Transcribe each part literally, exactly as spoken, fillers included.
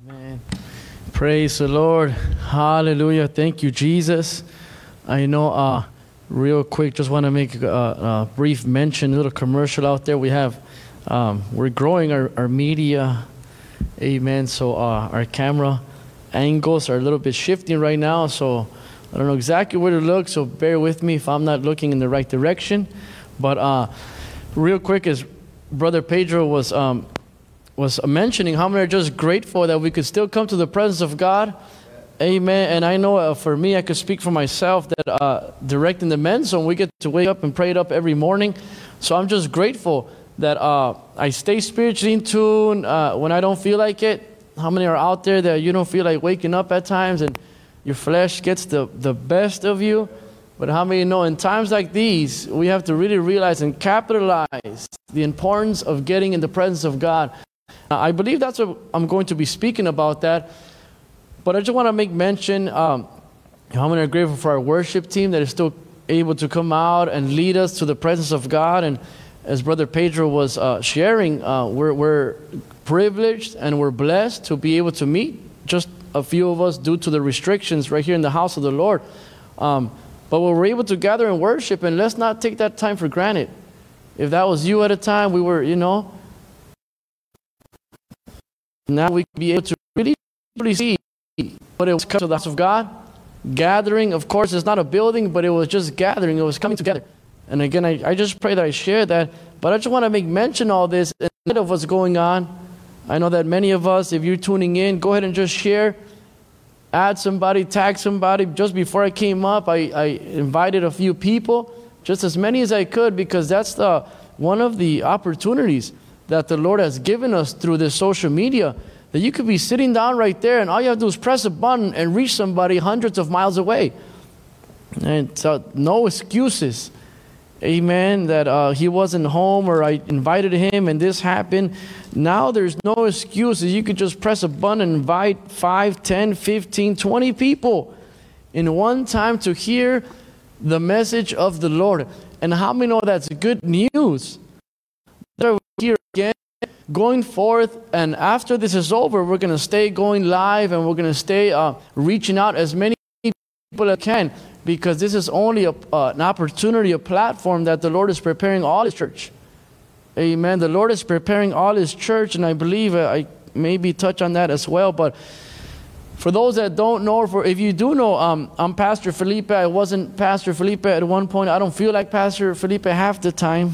Amen. Praise the Lord. Hallelujah. Thank you, Jesus. I know, uh, real quick, just want to make a, a brief mention, a little commercial out there. We have, um, we're growing our, our media. Amen. So uh, our camera angles are a little bit shifting right now. So I don't know exactly where to look. So bear with me if I'm not looking in the right direction. But uh, real quick, as Brother Pedro was um, was mentioning, how many are just grateful that we could still come to the presence of God. Amen. And I know uh, for me, I could speak for myself that uh, directing the men's zone, we get to wake up and pray it up every morning. So I'm just grateful that uh, I stay spiritually in tune uh, when I don't feel like it. How many are out there that you don't feel like waking up at times and your flesh gets the, the best of you? But how many know in times like these, we have to really realize and capitalize the importance of getting in the presence of God. Uh, I believe that's what I'm going to be speaking about that. But I just want to make mention, um, how many are grateful for our worship team that is still able to come out and lead us to the presence of God. And as Brother Pedro was uh, sharing, uh, we're, we're privileged and we're blessed to be able to meet just a few of us due to the restrictions right here in the house of the Lord. Um, but we're able to gather and worship, and let's not take that time for granted. If that was you at a time, we were, you know, now we can be able to really, really see what it was coming to the house of God. Gathering, of course, it's not a building, but it was just gathering. It was coming together. And again, I, I just pray that I share that. But I just want to make mention of all this in light of what's going on. I know that many of us, if you're tuning in, go ahead and just share. Add somebody, tag somebody. Just before I came up, I, I invited a few people, just as many as I could, because that's the one of the opportunities that the Lord has given us through this social media, that you could be sitting down right there and all you have to do is press a button and reach somebody hundreds of miles away. And so no excuses. Amen, that uh, he wasn't home or I invited him and this happened. Now there's no excuses. You could just press a button and invite five, ten, fifteen, twenty people in one time to hear the message of the Lord. And how many know that's good news? That we're here again, going forth, and after this is over, we're going to stay going live and we're going to stay uh, reaching out as many people as can. Because this is only a, uh, an opportunity, a platform that the Lord is preparing all His church. Amen. The Lord is preparing all His church, and I believe uh, I maybe touch on that as well. But for those that don't know, or for if you do know, um, I'm Pastor Felipe. I wasn't Pastor Felipe at one point. I don't feel like Pastor Felipe half the time.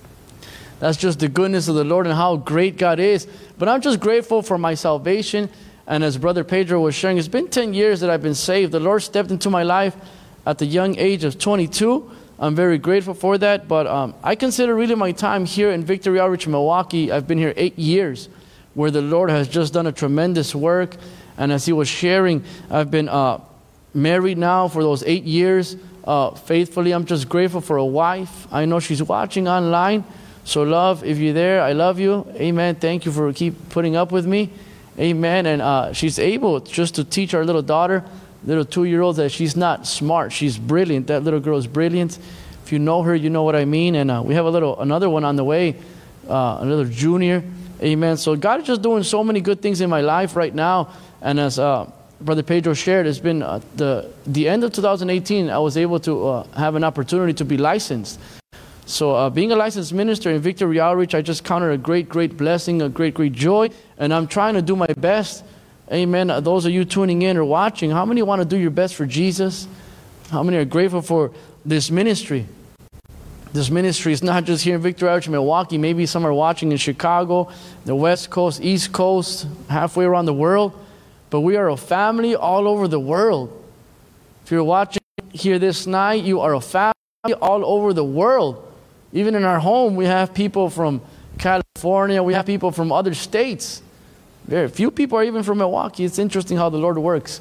That's just the goodness of the Lord and how great God is. But I'm just grateful for my salvation. And as Brother Pedro was sharing, it's been ten years that I've been saved. The Lord stepped into my life at the young age of twenty-two. I'm very grateful for that. But um, I consider really my time here in Victory Outreach, Milwaukee. I've been here eight years, where the Lord has just done a tremendous work. And as he was sharing, I've been uh, married now for those eight years uh, faithfully. I'm just grateful for a wife. I know she's watching online. So love, if you're there, I love you. Amen. Thank you for keep putting up with me. Amen. And uh, she's able just to teach our little daughter, little two-year-old, that she's not smart. She's brilliant. That little girl is brilliant. If you know her, you know what I mean. And uh, we have a little another one on the way, uh, another junior. Amen. So God is just doing so many good things in my life right now. And as uh, Brother Pedro shared, it's been uh, the the end of two thousand eighteen. I was able to uh, have an opportunity to be licensed. So uh, being a licensed minister in Victory Outreach, I just counted a great, great blessing, a great, great joy. And I'm trying to do my best. Amen. Those of you tuning in or watching, how many want to do your best for Jesus? How many are grateful for this ministry? This ministry is not just here in Victory Outreach, Milwaukee. Maybe some are watching in Chicago, the West Coast, East Coast, halfway around the world. But we are a family all over the world. If you're watching here this night, you are a family all over the world. Even in our home, we have people from California. We have people from other states. Very few people are even from Milwaukee. It's interesting how the Lord works.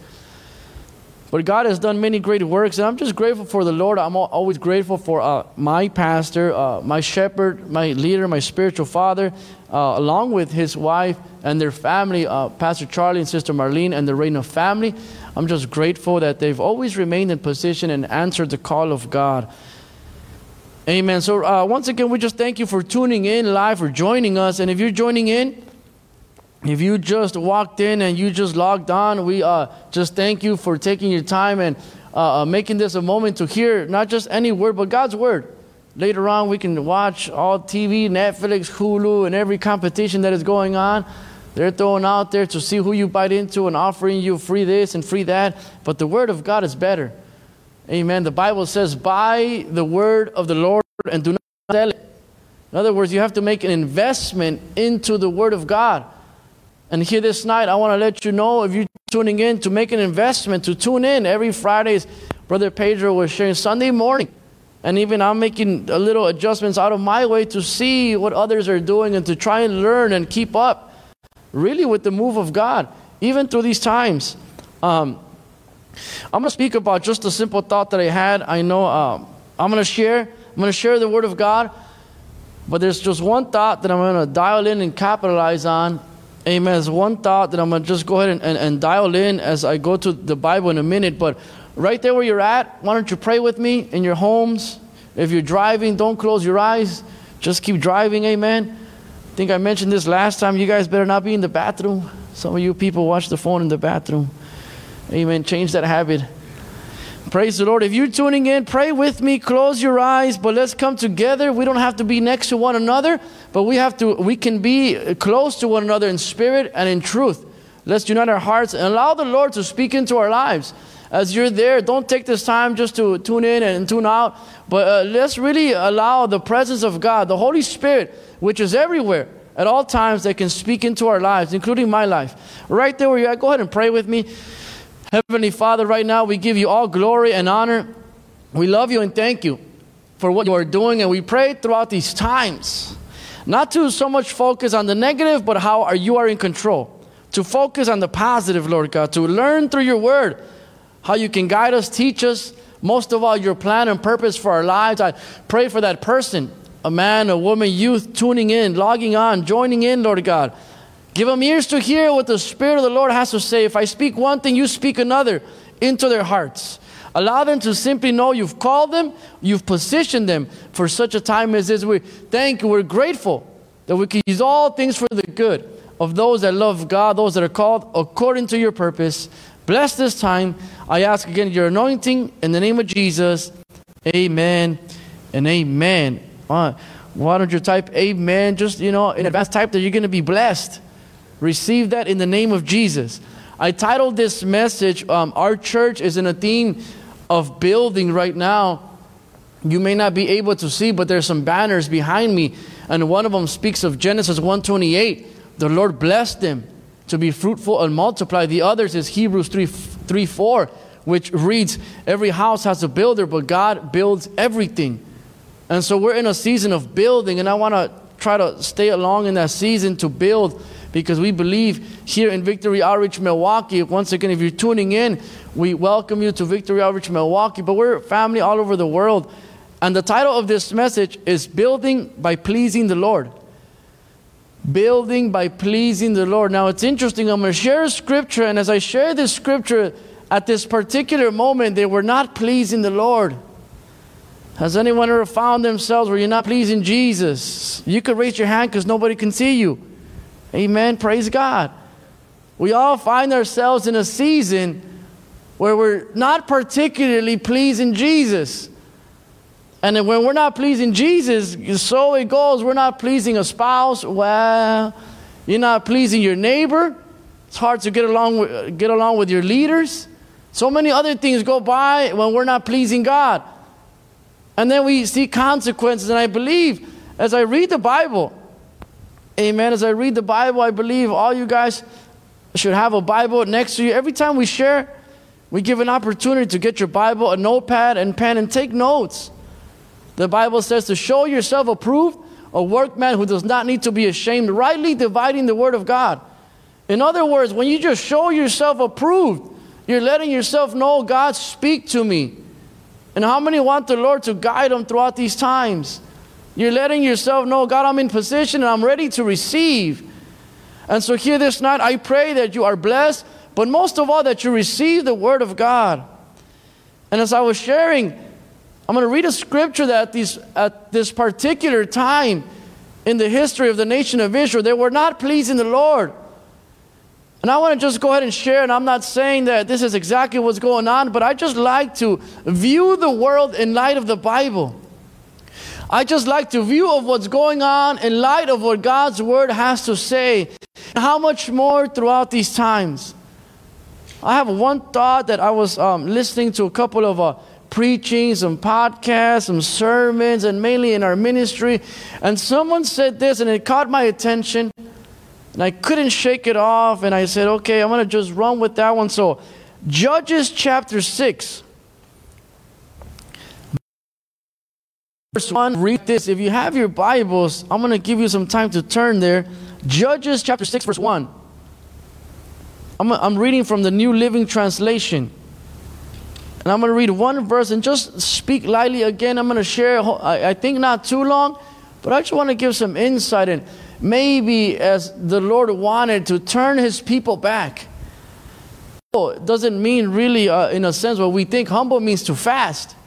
But God has done many great works, and I'm just grateful for the Lord. I'm always grateful for uh, my pastor, uh, my shepherd, my leader, my spiritual father, uh, along with his wife and their family, uh, Pastor Charlie and Sister Marlene and the Reina family. I'm just grateful that they've always remained in position and answered the call of God. Amen. So uh, once again, we just thank you for tuning in live, for joining us. And if you're joining in, If you just walked in and you just logged on, we uh, just thank you for taking your time and uh, making this a moment to hear not just any word, but God's word. Later on, we can watch all T V, Netflix, Hulu, and every competition that is going on. They're throwing out there to see who you bite into and offering you free this and free that. But the word of God is better. Amen. The Bible says, buy the word of the Lord and do not sell it. In other words, you have to make an investment into the word of God. And here this night, I want to let you know, if you're tuning in, to make an investment, to tune in. Every Fridays, Brother Pedro was sharing Sunday morning. And even I'm making a little adjustments out of my way to see what others are doing and to try and learn and keep up really with the move of God, even through these times. Um, I'm going to speak about just a simple thought that I had. I know um, I'm going to share. I'm going to share the Word of God. But there's just one thought that I'm going to dial in and capitalize on. Amen. There's one thought that I'm going to just go ahead and, and, and dial in as I go to the Bible in a minute. But right there where you're at, why don't you pray with me in your homes? If you're driving, don't close your eyes. Just keep driving. Amen. I think I mentioned this last time. You guys better not be in the bathroom. Some of you people watch the phone in the bathroom. Amen. Change that habit. Praise the Lord. If you're tuning in, pray with me. Close your eyes, but let's come together. We don't have to be next to one another, but we have to. We can be close to one another in spirit and in truth. Let's unite our hearts and allow the Lord to speak into our lives. As you're there, don't take this time just to tune in and tune out, but uh, let's really allow the presence of God, the Holy Spirit, which is everywhere at all times, that can speak into our lives, including my life. Right there where you're at, go ahead and pray with me. Heavenly Father, right now we give you all glory and honor. We love you and thank you for what you are doing. And we pray throughout these times, not to so much focus on the negative, but how are you are in control. To focus on the positive, Lord God. To learn through your word how you can guide us, teach us. Most of all, your plan and purpose for our lives. I pray for that person, a man, a woman, youth, tuning in, logging on, joining in, Lord God. Give them ears to hear what the Spirit of the Lord has to say. If I speak one thing, you speak another into their hearts. Allow them to simply know you've called them, you've positioned them for such a time as this. We thank you. We're grateful that we can use all things for the good of those that love God, those that are called according to your purpose. Bless this time. I ask again your anointing in the name of Jesus. Amen and amen. Uh, why don't you type amen? Just, you know, in advance type that you're going to be blessed. Receive that in the name of Jesus. I titled this message, um, Our Church is in a theme of building right now. You may not be able to see, but there's some banners behind me. And one of them speaks of Genesis one twenty-eight. The Lord blessed them to be fruitful and multiply. The others is Hebrews three four, which reads, every house has a builder, but God builds everything. And so we're in a season of building, and I want to try to stay along in that season to build, because we believe here in Victory Outreach Milwaukee. Once again, if you're tuning in, we welcome you to Victory Outreach Milwaukee. But we're family all over the world. And the title of this message is Building by Pleasing the Lord. Building by pleasing the Lord. Now it's interesting. I'm going to share a scripture. And as I share this scripture, at this particular moment, they were not pleasing the Lord. Has anyone ever found themselves where you're not pleasing Jesus? You could raise your hand because nobody can see you. Amen. Praise God. We all find ourselves in a season where we're not particularly pleasing Jesus. And then when we're not pleasing Jesus, so it goes. We're not pleasing a spouse. Well, you're not pleasing your neighbor. It's hard to get along with, get along with your leaders. So many other things go by when we're not pleasing God. And then we see consequences. And I believe as I read the Bible, amen, as I read the Bible, I believe all you guys should have a Bible next to you. Every time we share, we give an opportunity to get your Bible, a notepad and pen, and take notes. The Bible says to show yourself approved, a workman who does not need to be ashamed, rightly dividing the word of God. In other words, when you just show yourself approved, you're letting yourself know, God, speak to me. And how many want the Lord to guide them throughout these times? You're letting yourself know, God, I'm in position and I'm ready to receive. And so here this night, I pray that you are blessed, but most of all that you receive the word of God. And as I was sharing, I'm going to read a scripture that these, at this particular time in the history of the nation of Israel, they were not pleasing the Lord. And I want to just go ahead and share, and I'm not saying that this is exactly what's going on, but I just like to view the world in light of the Bible. I just like to view of what's going on in light of what God's Word has to say. How much more throughout these times. I have one thought that I was um, listening to a couple of uh, preachings, some podcasts, some sermons, and mainly in our ministry. And someone said this, and it caught my attention. And I couldn't shake it off. And I said, okay, I'm going to just run with that one. So, Judges chapter six. Verse one, read this. If you have your Bibles, I'm going to give you some time to turn there. Judges chapter six, verse one. I'm, I'm reading from the New Living Translation. And I'm going to read one verse and just speak lightly again. I'm going to share, I, I think not too long, but I just want to give some insight. And maybe as the Lord wanted to turn His people back. It doesn't mean really, uh, in a sense, what we think humble means to fast.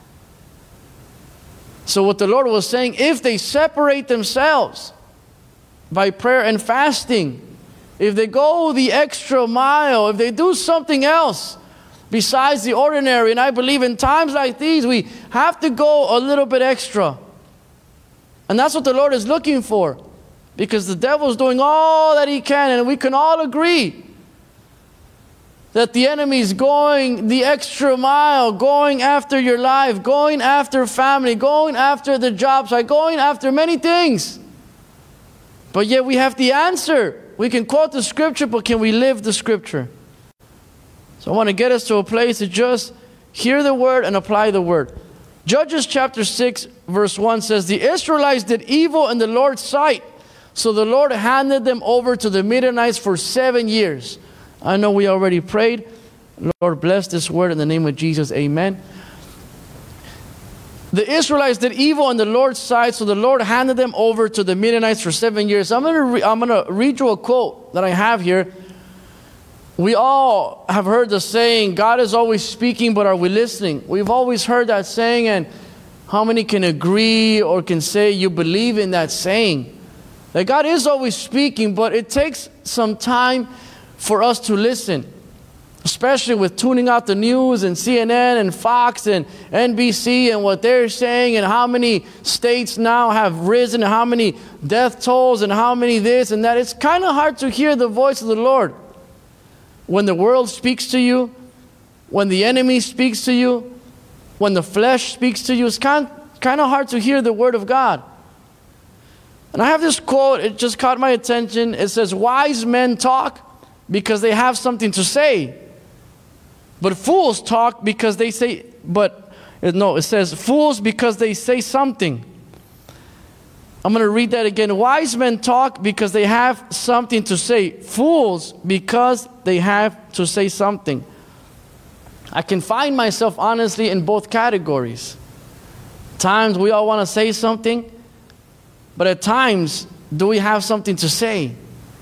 So what the Lord was saying, if they separate themselves by prayer and fasting, if they go the extra mile, if they do something else besides the ordinary, and I believe in times like these, we have to go a little bit extra. And that's what the Lord is looking for, because the devil's doing all that he can, and we can all agree that the enemy is going the extra mile, going after your life, going after family, going after the job site, going after many things. But yet we have the answer. We can quote the scripture, but can we live the scripture? So I want to get us to a place to just hear the word and apply the word. Judges chapter six, verse one says, the Israelites did evil in the Lord's sight, so the Lord handed them over to the Midianites for seven years. I know we already prayed. Lord, bless this word in the name of Jesus. Amen. The Israelites did evil in the Lord's sight, so the Lord handed them over to the Midianites for seven years. I'm going to re- I'm going to read you a quote that I have here. We all have heard the saying, God is always speaking, but are we listening? We've always heard that saying, and how many can agree or can say you believe in that saying? That God is always speaking, but it takes some time for us to listen. Especially with tuning out the news and C N N and Fox and N B C and what they're saying, and how many states now have risen, and how many death tolls, and how many this and that. It's kind of hard to hear the voice of the Lord. When the world speaks to you, when the enemy speaks to you, when the flesh speaks to you, it's kind, kind of hard to hear the word of God. And I have this quote, it just caught my attention. It says, wise men talk because they have something to say. But fools talk because they say, but no, it says fools because they say something. I'm going to read that again. Wise men talk because they have something to say. Fools because they have to say something. I can find myself honestly in both categories. Times we all want to say something, but at times, do we have something to say?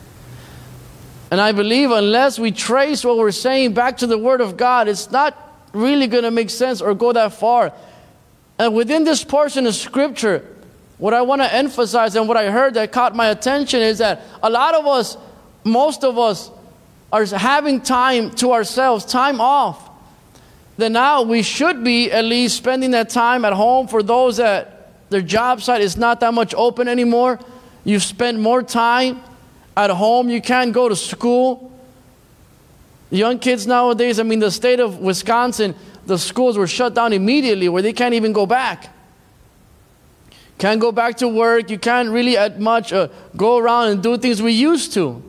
And I believe unless we trace what we're saying back to the Word of God, it's not really going to make sense or go that far. And within this portion of Scripture, what I want to emphasize and what I heard that caught my attention is that a lot of us, most of us, are having time to ourselves, time off. Then now we should be at least spending that time at home. For those that their job site is not that much open anymore, you spend more time at home. You can't go to school. Young kids nowadays, I mean, the state of Wisconsin, the schools were shut down immediately where they can't even go back. Can't go back to work. You can't really at much uh, go around and do things we used to.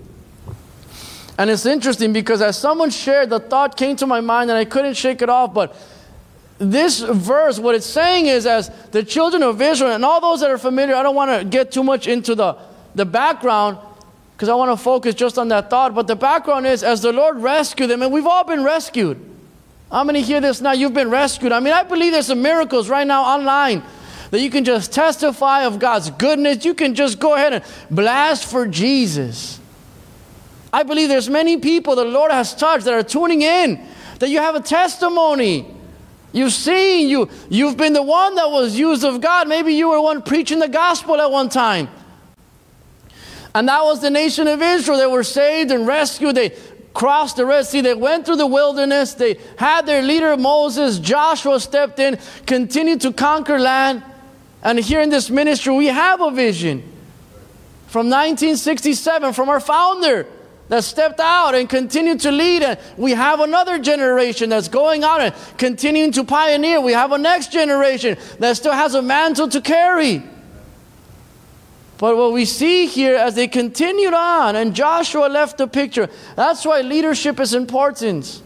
And it's interesting because as someone shared, the thought came to my mind and I couldn't shake it off. But this verse, what it's saying is, as the children of Israel, and all those that are familiar, I don't want to get too much into the, the background, because I want to focus just on that thought. But the background is, as the Lord rescued them, and we've all been rescued. How many hear this now? You've been rescued. I mean, I believe there's some miracles right now online that you can just testify of God's goodness. You can just go ahead and blast for Jesus. I believe there's many people the Lord has touched that are tuning in, that you have a testimony. You've seen, you, you've been the one that was used of God. Maybe you were one preaching the gospel at one time. And that was the nation of Israel. They were saved and rescued. They crossed the Red Sea. They went through the wilderness. They had their leader Moses. Joshua stepped in, continued to conquer land. And here in this ministry, we have a vision from nineteen sixty-seven from our founder that stepped out and continued to lead. And we have another generation that's going out and continuing to pioneer. We have a next generation that still has a mantle to carry. But what we see here as they continued on, and Joshua left the picture, that's why leadership is important.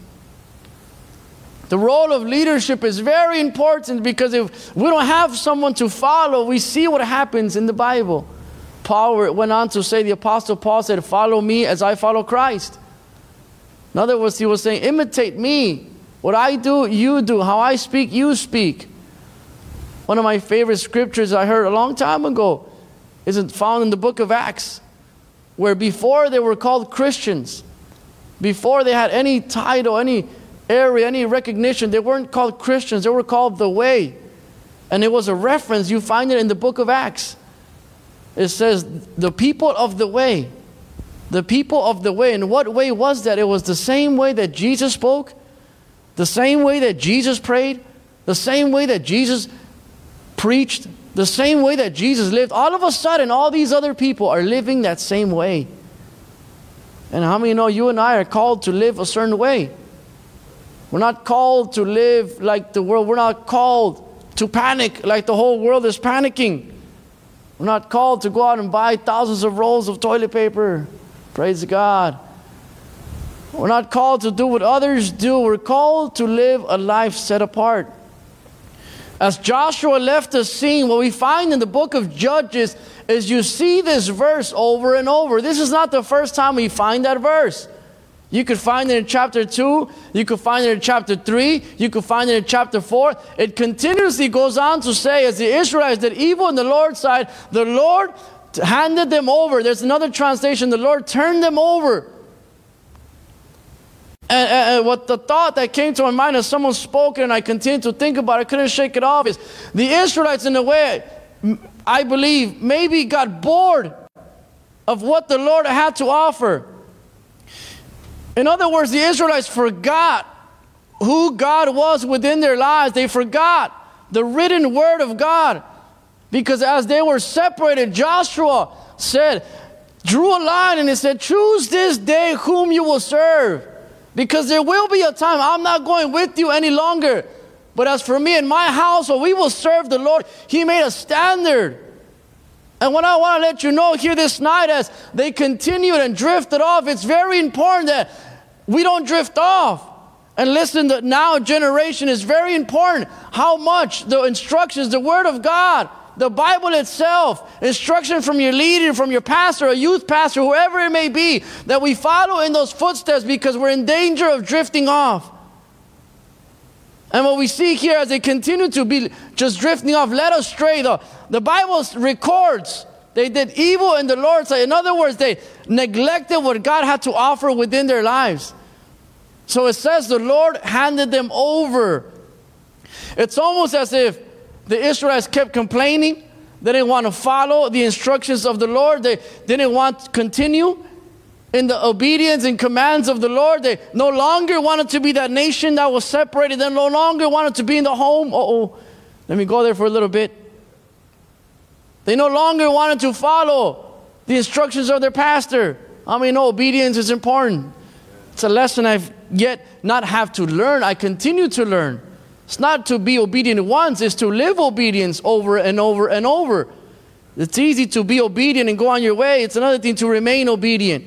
The role of leadership is very important, because if we don't have someone to follow, we see what happens in the Bible. Paul went on to say, the Apostle Paul said, follow me as I follow Christ. In other words, he was saying, imitate me. What I do, you do. How I speak, you speak. One of my favorite scriptures I heard a long time ago is found in the book of Acts, where before they were called Christians, before they had any title, any area, any recognition, they weren't called Christians, they were called the Way. And it was a reference, you find it in the book of Acts. It says, the people of the way. The people of the way. And what way was that? It was the same way that Jesus spoke, the same way that Jesus prayed, the same way that Jesus preached, the same way that Jesus lived. All of a sudden, all these other people are living that same way. And how many know you and I are called to live a certain way? We're not called to live like the world. We're not called to panic like the whole world is panicking. We're not called to go out and buy thousands of rolls of toilet paper. Praise God. We're not called to do what others do. We're called to live a life set apart. As Joshua left the scene, what we find in the book of Judges is you see this verse over and over. This is not the first time we find that verse. You could find it in chapter two. You could find it in chapter three. You could find it in chapter four. It continuously goes on to say, as the Israelites did evil in the Lord's sight, the Lord handed them over. There's another translation, the Lord turned them over. And, and, and what the thought that came to my mind as someone spoke and I continued to think about it, I couldn't shake it off, is the Israelites in a way, I believe, maybe got bored of what the Lord had to offer. In other words, the Israelites forgot who God was within their lives. They forgot the written word of God. Because as they were separated, Joshua said, drew a line and he said, choose this day whom you will serve. Because there will be a time I'm not going with you any longer. But as for me and my household, we will serve the Lord. He made a standard. And what I want to let you know here this night, as they continued and drifted off, it's very important that we don't drift off. And listen, the now generation is very important. How much the instructions, the Word of God, the Bible itself, instruction from your leader, from your pastor, a youth pastor, whoever it may be, that we follow in those footsteps, because we're in danger of drifting off. And what we see here as they continue to be just drifting off, led astray, the, the Bible records they did evil in the Lord's sight. In other words, they neglected what God had to offer within their lives. So it says the Lord handed them over. It's almost as if the Israelites kept complaining. They didn't want to follow the instructions of the Lord. They didn't want to continue in the obedience and commands of the Lord. They no longer wanted to be that nation that was separated. They no longer wanted to be in the home. Uh-oh. Let me go there for a little bit. They no longer wanted to follow the instructions of their pastor. I mean, no, obedience is important. It's a lesson I've yet not have to learn. I continue to learn. It's not to be obedient once, it's to live obedience over and over and over. It's easy to be obedient and go on your way. It's another thing to remain obedient.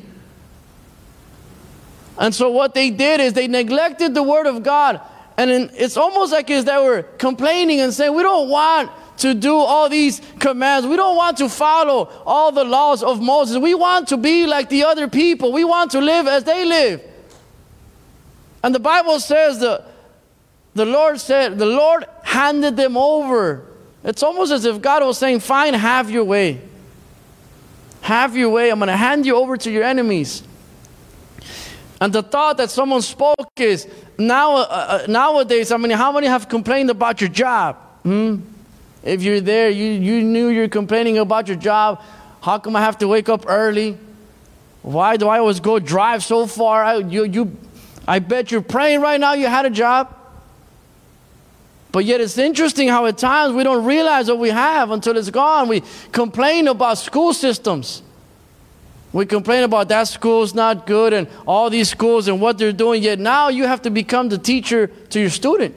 And so what they did is they neglected the Word of God. And in, it's almost like as they were complaining and saying, we don't want to do all these commands. We don't want to follow all the laws of Moses. We want to be like the other people. We want to live as they live. And the Bible says the, the Lord said, the Lord handed them over. It's almost as if God was saying, fine, have your way. Have your way. I'm going to hand you over to your enemies. And the thought that someone spoke is, now, uh, nowadays, I mean, how many have complained about your job? Hmm? If you're there, you, you knew you're complaining about your job. How come I have to wake up early? Why do I always go drive so far out? You, you, I bet you're praying right now you had a job. But yet it's interesting how at times we don't realize what we have until it's gone. We complain about school systems. We complain about that school's not good and all these schools and what they're doing. Yet now you have to become the teacher to your student.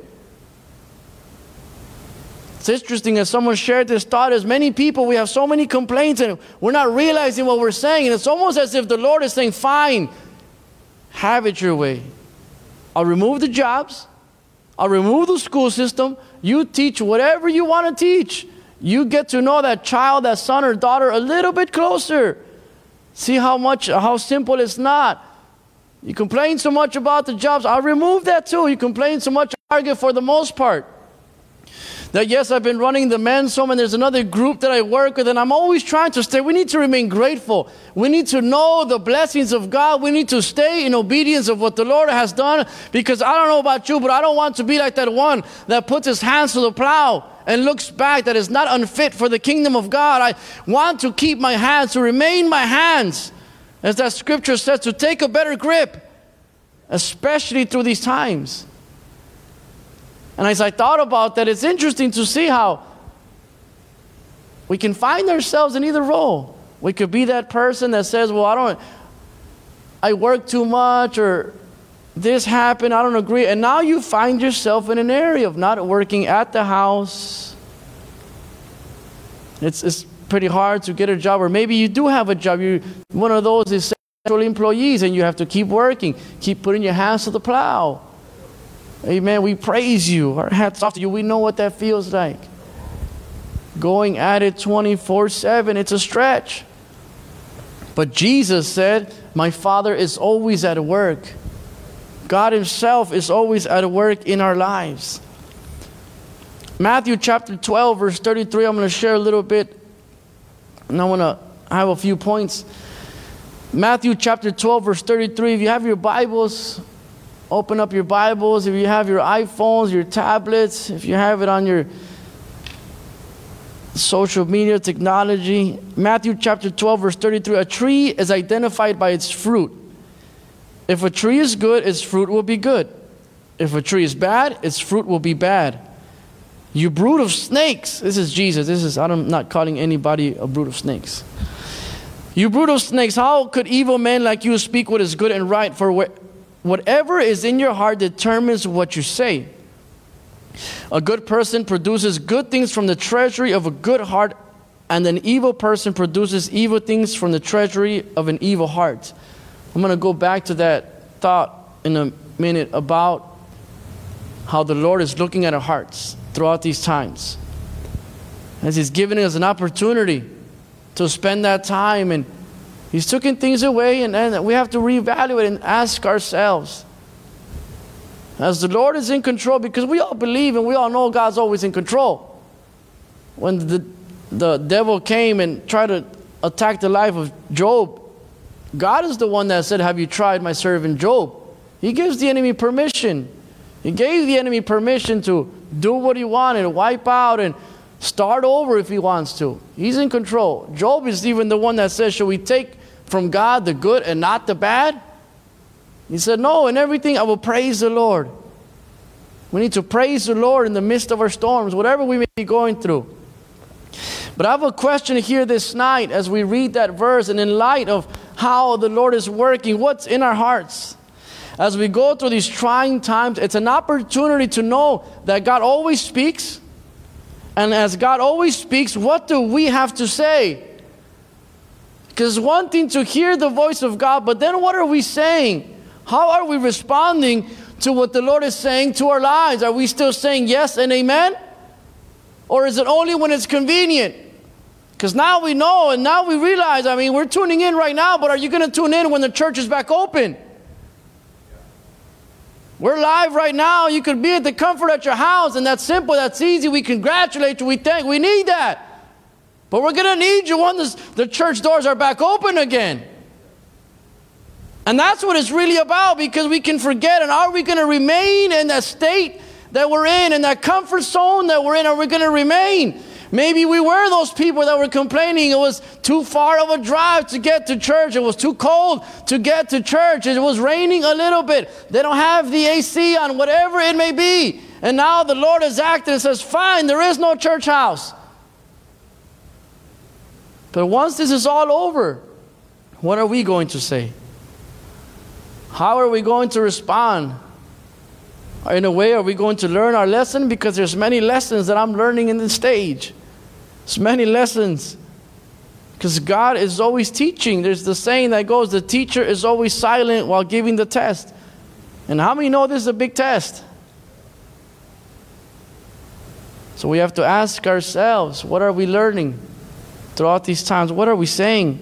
It's interesting as someone shared this thought, as many people, we have so many complaints and we're not realizing what we're saying. And it's almost as if the Lord is saying, fine, have it your way. I'll remove the jobs. I'll remove the school system. You teach whatever you want to teach. You get to know that child, that son or daughter a little bit closer. See how much, how simple it's not. You complain so much about the jobs. I'll remove that too. You complain so much, argue for the most part. That yes, I've been running the men's home and there's another group that I work with and I'm always trying to stay. We need to remain grateful. We need to know the blessings of God. We need to stay in obedience of what the Lord has done, because I don't know about you, but I don't want to be like that one that puts his hands to the plow and looks back, that is not unfit for the kingdom of God. I want to keep my hands, to remain my hands, as that scripture says, to take a better grip, especially through these times. And as I thought about that, it's interesting to see how we can find ourselves in either role. We could be that person that says, well, I don't, I work too much, or this happened, I don't agree. And now you find yourself in an area of not working at the house. It's, it's pretty hard to get a job, or maybe you do have a job. You're one of those essential employees and you have to keep working, keep putting your hands to the plow. Amen. We praise you. Our hats off to you. We know what that feels like. Going at it twenty-four seven, it's a stretch. But Jesus said, my Father is always at work. God himself is always at work in our lives. Matthew chapter twelve, verse thirty-three, I'm going to share a little bit. And I want to have a few points. Matthew chapter twelve, verse thirty-three, if you have your Bibles, open up your Bibles. If you have your iPhones, your tablets, if you have it on your social media technology. Matthew chapter twelve, verse thirty-three. A tree is identified by its fruit. If a tree is good, its fruit will be good. If a tree is bad, its fruit will be bad. You brood of snakes. This is Jesus. This is, I'm not calling anybody a brood of snakes. You brood of snakes, how could evil men like you speak what is good and right? For wh- whatever is in your heart determines what you say. A good person produces good things from the treasury of a good heart, and an evil person produces evil things from the treasury of an evil heart. I'm going to go back to that thought in a minute about how the Lord is looking at our hearts throughout these times. As he's giving us an opportunity to spend that time, and he's taking things away, and, and we have to reevaluate and ask ourselves, as the Lord is in control, because we all believe and we all know God's always in control. When the, the devil came and tried to attack the life of Job, God is the one that said, have you tried my servant Job? He gives the enemy permission. He gave the enemy permission to do what he wanted, wipe out and start over if he wants to. He's in control. Job is even the one that says, shall we take from God the good and not the bad? He said, no, in everything I will praise the Lord. We need to praise the Lord in the midst of our storms, whatever we may be going through. But I have a question here this night as we read that verse, and in light of how the Lord is working, what's in our hearts? As we go through these trying times, it's an opportunity to know that God always speaks. And as God always speaks, what do we have to say? Because it's one thing to hear the voice of God, but then what are we saying? How are we responding to what the Lord is saying to our lives? Are we still saying yes and amen? Or is it only when it's convenient? Because now we know and now we realize, I mean, we're tuning in right now, but are you going to tune in when the church is back open? We're live right now. You could be at the comfort at your house, and that's simple, that's easy. We congratulate you. We thank. We need that. But we're going to need you when the, the church doors are back open again. And that's what it's really about, because we can forget. And are we going to remain in that state that we're in, in that comfort zone that we're in? Are we going to remain Maybe we were those people that were complaining it was too far of a drive to get to church. It was too cold to get to church. It was raining a little bit. They don't have the A C on, whatever it may be. And now the Lord has acted and says, fine, there is no church house. But once this is all over, what are we going to say? How are we going to respond? In a way, are we going to learn our lesson? Because there's many lessons that I'm learning in this stage. There's many lessons. Because God is always teaching. There's the saying that goes, the teacher is always silent while giving the test. And how many know this is a big test? So we have to ask ourselves, what are we learning throughout these times? What are we saying?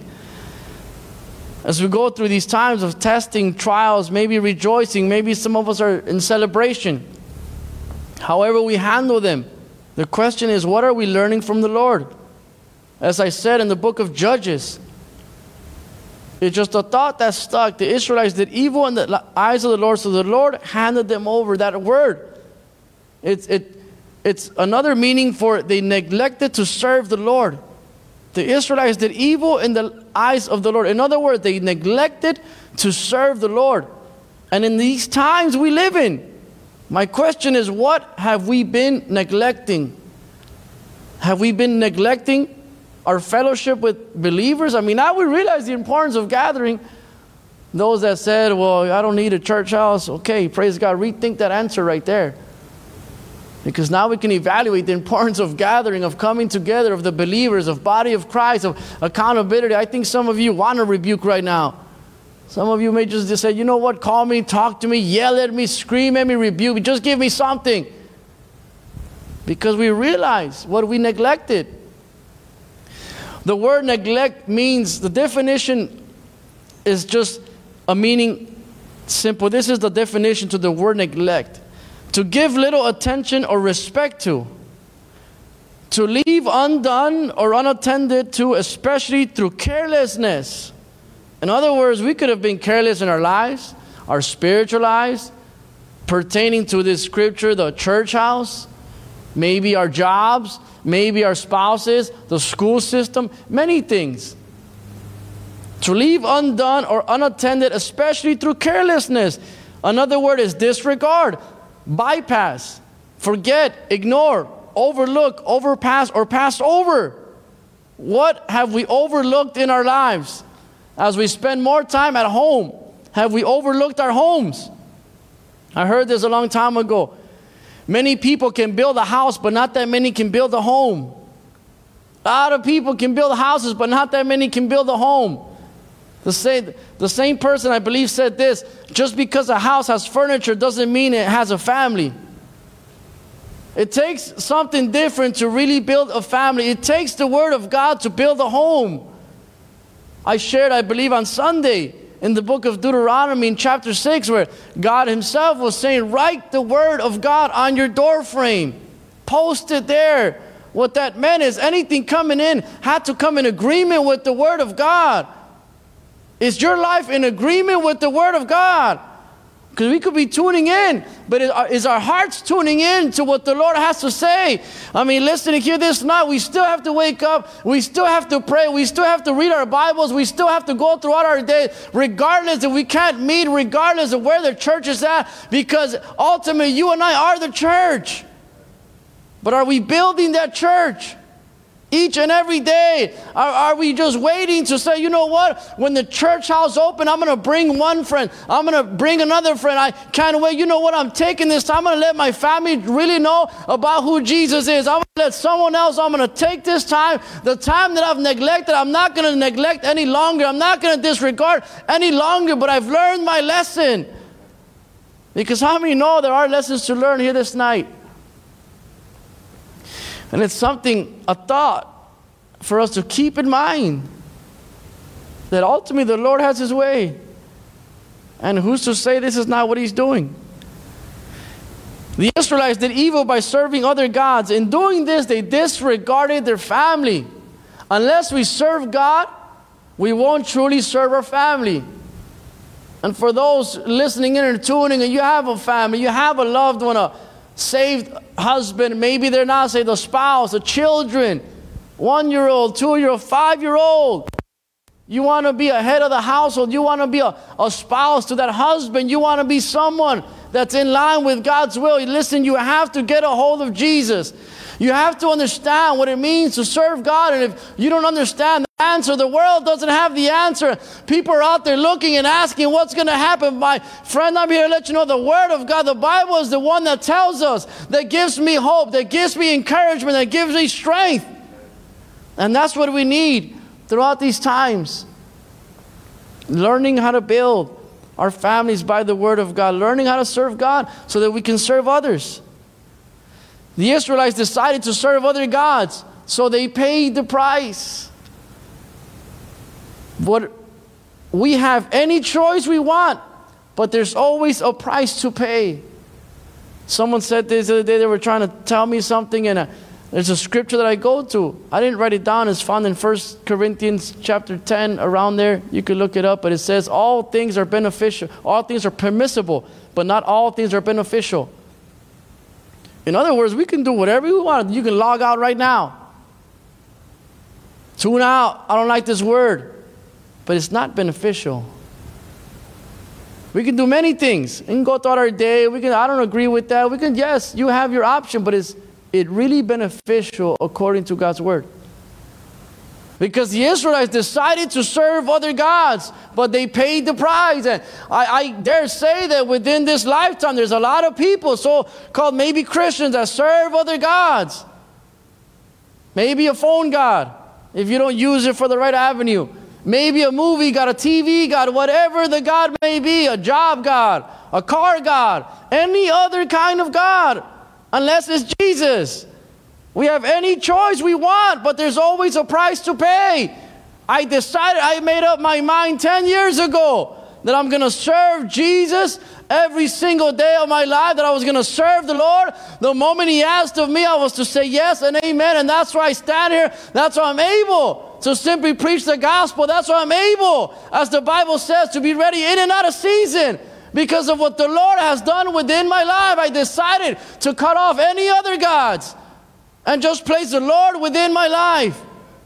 As we go through these times of testing, trials, maybe rejoicing, maybe some of us are in celebration. However we handle them, the question is, what are we learning from the Lord? As I said in the book of Judges, it's just a thought that stuck. The Israelites did evil in the eyes of the Lord, so the Lord handed them over. That word, it's, it, it's another meaning for they neglected to serve the Lord. The Israelites did evil in the eyes of the Lord. In other words, they neglected to serve the Lord. And in these times we live in, my question is, what have we been neglecting? Have we been neglecting our fellowship with believers? I mean, now we realize the importance of gathering. Those that said, well, I don't need a church house. Okay, praise God. Rethink that answer right there. Because now we can evaluate the importance of gathering, of coming together, of the believers, of body of Christ, of accountability. I think some of you want a rebuke right now. Some of you may just say, you know what, call me, talk to me, yell at me, scream at me, rebuke me, just give me something. Because we realize what we neglected. The word neglect means, the definition is just a meaning simple. This is the definition to the word neglect. To give little attention or respect to. To leave undone or unattended to, especially through carelessness. In other words, we could have been careless in our lives, our spiritual lives, pertaining to this scripture, the church house, maybe our jobs, maybe our spouses, the school system, many things. To leave undone or unattended, especially through carelessness. Another word is disregard, bypass, forget, ignore, overlook, overpass, or pass over. What have we overlooked in our lives? As we spend more time at home, have we overlooked our homes? I heard this a long time ago. Many people can build a house, but not that many can build a home. A lot of people can build houses, but not that many can build a home. The same, the same person, I believe, said this: just because a house has furniture doesn't mean it has a family. It takes something different to really build a family. It takes the Word of God to build a home. I shared, I believe, on Sunday in the book of Deuteronomy in chapter six, where God himself was saying, write the Word of God on your door frame. Post it there. What that meant is anything coming in had to come in agreement with the Word of God. Is your life in agreement with the Word of God? Because we could be tuning in, but is our hearts tuning in to what the Lord has to say? I mean, listen, to hear this now, we still have to wake up, we still have to pray, we still have to read our Bibles, we still have to go throughout our day, regardless if we can't meet, regardless of where the church is at, because ultimately you and I are the church. But are we building that church? Each and every day, are, are we just waiting to say, you know what, when the church house open, I'm going to bring one friend, I'm going to bring another friend, I can't wait, you know what, I'm taking this time, I'm going to let my family really know about who Jesus is, I'm going to let someone else, I'm going to take this time, the time that I've neglected, I'm not going to neglect any longer, I'm not going to disregard any longer, but I've learned my lesson. Because how many know there are lessons to learn here this night? And it's something, a thought for us to keep in mind, that ultimately the Lord has his way. And who's to say this is not what he's doing? The Israelites did evil by serving other gods. In doing this, they disregarded their family. Unless we serve God, we won't truly serve our family. And for those listening in and tuning, and you have a family, you have a loved one, a saved husband, maybe they're not saved, the spouse, the children, one-year-old, two-year-old, five-year-old. You want to be a head of the household. You want to be a, a spouse to that husband. You want to be someone that's in line with God's will. Listen, you have to get a hold of Jesus. You have to understand what it means to serve God. And if you don't understand the answer, the world doesn't have the answer. People are out there looking and asking what's going to happen. My friend, I'm here to let you know the Word of God, the Bible is the one that tells us, that gives me hope, that gives me encouragement, that gives me strength. And that's what we need throughout these times. Learning how to build our families by the Word of God. Learning how to serve God so that we can serve others. The Israelites decided to serve other gods, so they paid the price. But we have any choice we want, but there's always a price to pay. Someone said this the other day, they were trying to tell me something, and a, there's a scripture that I go to. I didn't write it down. It's found in First Corinthians chapter ten, around there. You can look it up, but it says, all things are beneficial. All things are permissible, but not all things are beneficial. In other words, we can do whatever we want. You can log out right now. Tune out. I don't like this word. But it's not beneficial. We can do many things. We can go throughout our day. We can. I don't agree with that. We can. Yes, you have your option, but is it really beneficial according to God's word? Because the Israelites decided to serve other gods, but they paid the price. And I, I dare say that within this lifetime, there's a lot of people, so-called maybe Christians, that serve other gods. Maybe a phone god, if you don't use it for the right avenue. Maybe a movie god, a T V god, whatever the god may be, a job god, a car god, any other kind of god, unless it's Jesus. We have any choice we want, but there's always a price to pay. I decided, I made up my mind ten years ago that I'm going to serve Jesus every single day of my life, that I was going to serve the Lord. The moment He asked of me, I was to say yes and amen, and that's why I stand here. That's why I'm able to simply preach the gospel. That's why I'm able, as the Bible says, to be ready in and out of season. Because of what the Lord has done within my life, I decided to cut off any other gods and just place the Lord within my life.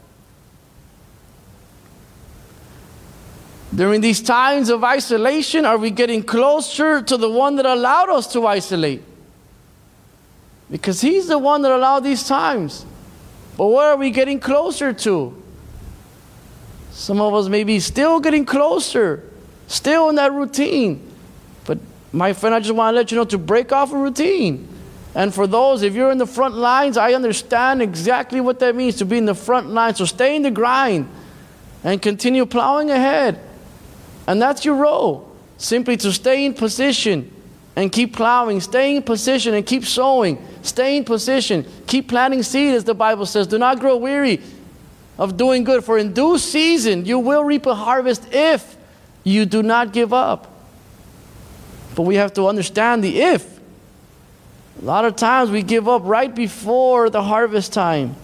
During these times of isolation, are we getting closer to the one that allowed us to isolate? Because He's the one that allowed these times. But where are we getting closer to? Some of us may be still getting closer, still in that routine. But my friend, I just want to let you know to break off a routine. And for those, if you're in the front lines, I understand exactly what that means to be in the front lines. So stay in the grind and continue plowing ahead. And that's your role. Simply to stay in position and keep plowing. Stay in position and keep sowing. Stay in position. Keep planting seed, as the Bible says. Do not grow weary of doing good. For in due season you will reap a harvest if you do not give up. But we have to understand the if. A lot of times we give up right before the harvest time.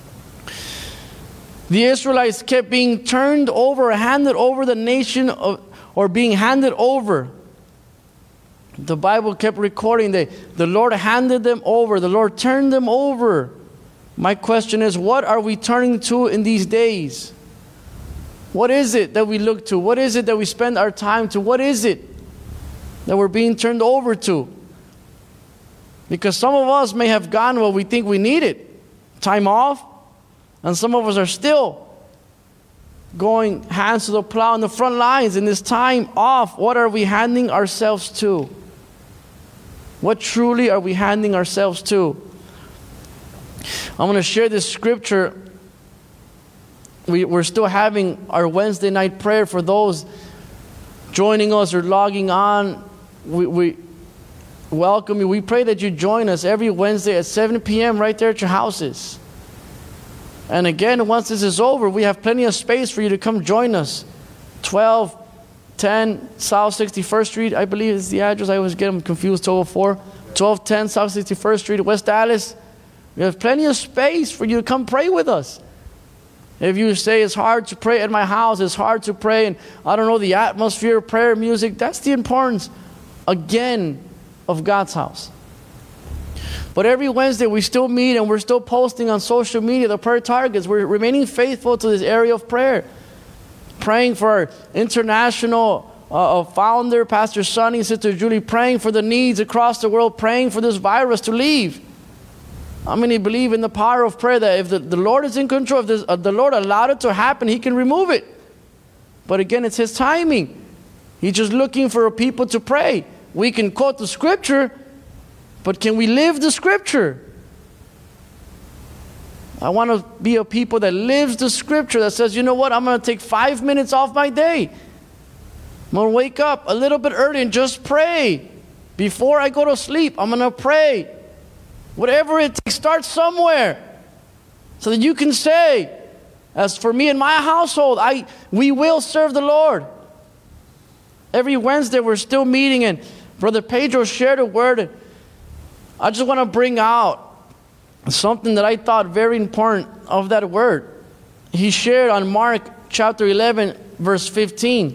The Israelites kept being turned over, handed over the nation, of, or being handed over. The Bible kept recording that the Lord handed them over. The Lord turned them over. My question is, what are we turning to in these days? What is it that we look to? What is it that we spend our time to? What is it that we're being turned over to? Because some of us may have gotten what we think we needed, time off, and some of us are still going hands to the plow in the front lines. In this time off, what are we handing ourselves to? What truly are we handing ourselves to? I'm going to share this scripture. We, we're still having our Wednesday night prayer for those joining us or logging on. We, we welcome you. We pray that you join us every Wednesday at seven p.m. right there at your houses. And again, once this is over, we have plenty of space for you to come join us. twelve ten South sixty-first Street, I believe is the address. I always get them confused, two oh four. twelve ten South sixty-first Street, West Dallas. We have plenty of space for you to come pray with us. If you say it's hard to pray at my house, it's hard to pray, and I don't know the atmosphere, prayer, music, that's the importance, again, of God's house. But every Wednesday we still meet and we're still posting on social media the prayer targets. We're remaining faithful to this area of prayer. Praying for our international uh, founder, Pastor Sonny and Sister Julie, praying for the needs across the world, praying for this virus to leave. How many believe in the power of prayer, that if the, the Lord is in control, if this, uh, the Lord allowed it to happen, He can remove it. But again, it's His timing. He's just looking for people to pray. We can quote the Scripture, but can we live the Scripture? I want to be a people that lives the Scripture, that says, you know what, I'm going to take five minutes off my day. I'm going to wake up a little bit early and just pray. Before I go to sleep, I'm going to pray. Whatever it takes, start somewhere. So that you can say, as for me and my household, I we will serve the Lord. Every Wednesday we're still meeting, and Brother Pedro shared a word. I just want to bring out something that I thought very important of that word. He shared on Mark chapter eleven, verse fifteen.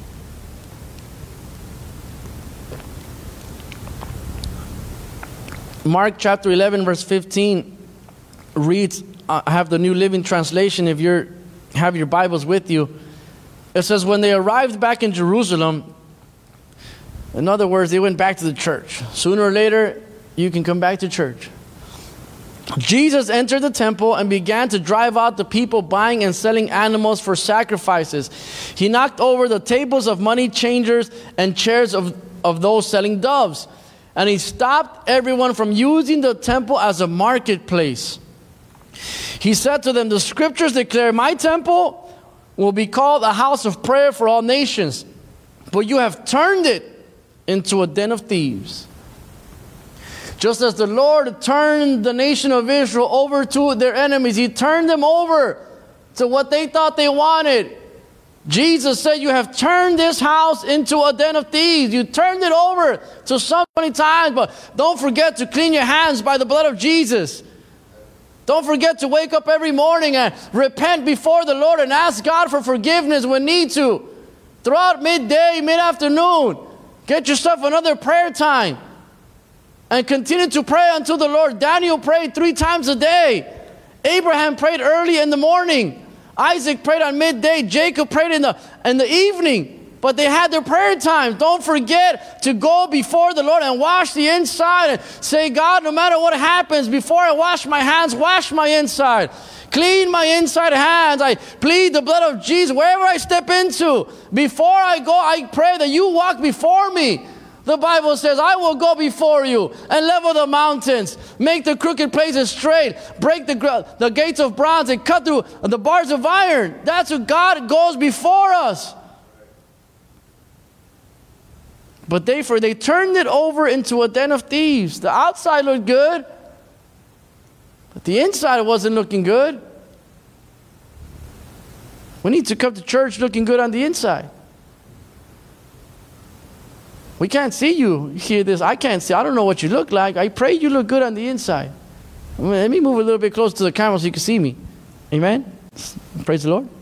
Mark chapter eleven, verse fifteen reads, I have the New Living Translation if you have your Bibles with you. It says, when they arrived back in Jerusalem, in other words, they went back to the church. Sooner or later, you can come back to church. Jesus entered the temple and began to drive out the people buying and selling animals for sacrifices. He knocked over the tables of money changers and chairs of, of those selling doves. And he stopped everyone from using the temple as a marketplace. He said to them, the Scriptures declare, my temple will be called a house of prayer for all nations, but you have turned it into a den of thieves. Just as the Lord turned the nation of Israel over to their enemies, He turned them over to what they thought they wanted. Jesus said, you have turned this house into a den of thieves. You turned it over to so many times, but don't forget to clean your hands by the blood of Jesus. Don't forget to wake up every morning and repent before the Lord and ask God for forgiveness when need to. Throughout midday, mid-afternoon, get yourself another prayer time. And continue to pray until the Lord. Daniel prayed three times a day. Abraham prayed early in the morning. Isaac prayed on midday. Jacob prayed in the, in the evening. But they had their prayer times. Don't forget to go before the Lord and wash the inside. And say, God, no matter what happens, before I wash my hands, wash my inside. Clean my inside hands. I plead the blood of Jesus wherever I step into. Before I go, I pray that you walk before me. The Bible says, I will go before you and level the mountains, make the crooked places straight, break the, the gates of bronze and cut through the bars of iron. That's what God goes before us. But they, for they turned it over into a den of thieves. The outside looked good, but the inside wasn't looking good. We need to come to church looking good on the inside. We can't see you. You hear this? I can't see. I don't know what you look like. I pray you look good on the inside. Let me move a little bit closer to the camera so you can see me. Amen? Praise the Lord.